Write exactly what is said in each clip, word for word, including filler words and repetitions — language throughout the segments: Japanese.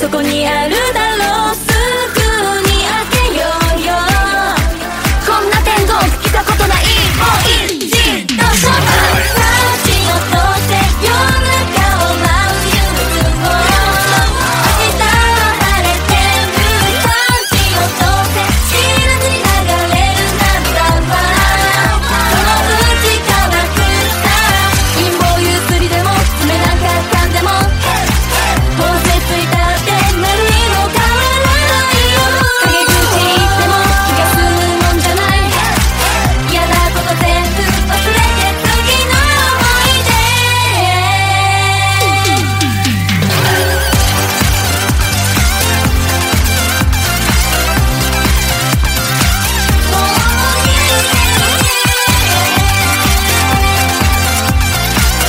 そこにあるだろう。すぐに開けようよ。こんな天国来たことない。もう一度そば立ち落とせ夜中を舞う憂鬱を。明日は晴れてる。立ち落とせ知らずに流れる涙はその内乾くさ。貧乏ゆすりでも冷めなかったんでもどうせついたって何も変わらないよ。陰口言っても気が済むもんじゃない。嫌なこと全部忘れて次の思い出。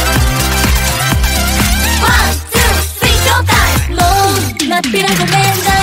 ワン、ツー、スリー、ショータイム。もうなっぴらごめんだ。